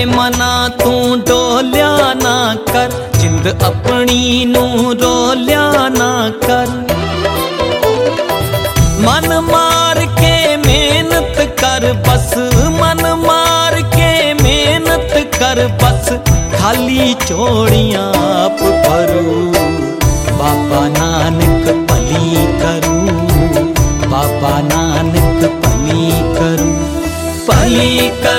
मना तू डोलिया ना कर, जिंद अपनी नू रोलिया ना कर। मन मार के मेहनत कर बस, मन मार के मेहनत कर बस, खाली चोड़ियां आप भरू। बाबा नानक भली करू, बाबा नानक भली करू, भली करू।